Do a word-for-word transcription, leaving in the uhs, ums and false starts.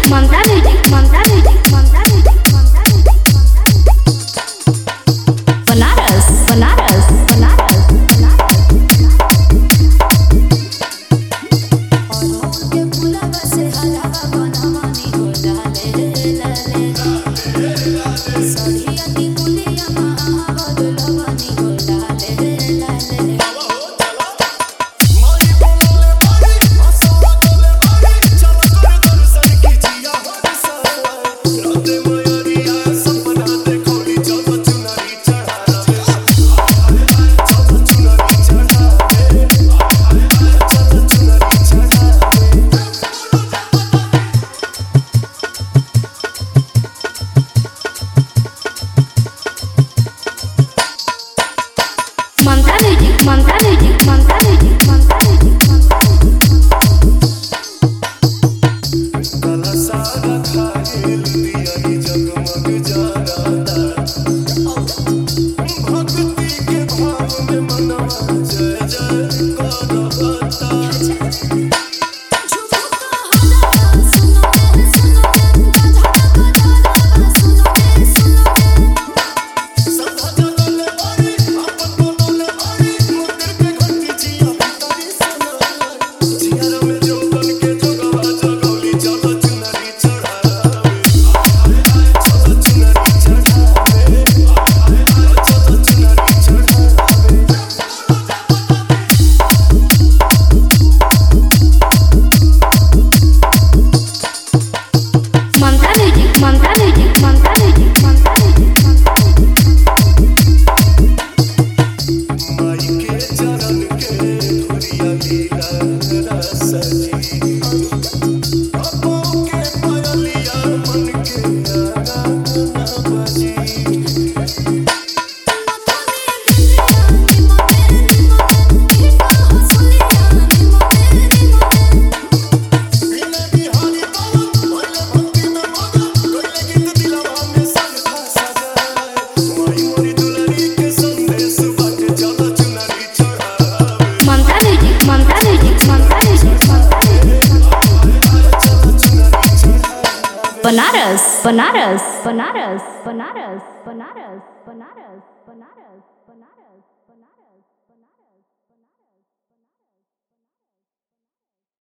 ममता Music Mamta Music Mamta Music Mamta Music Banaras Banaras Banaras Banaras के फूला से हलावा बनवानी हो डाले लाले सखिया दी बुलिया मां बदलवानी हो डाले लाले Mamta Music Mamta Music Mamta Music Mamta Music Mamta Music काला सारा खाएल दिया जगमग जगाता भक्ति के भाव में मनवा जय जय करता Mamta Music Mamta Music Mamta Music Mamta Music माई के चरण के धुरिया लीला रस जी अपो के पयलिया मन के आगा न बजी Mamta Music Mamta Music Mamta Music Mamta Banaras Banaras Banaras Banaras Banaras Banaras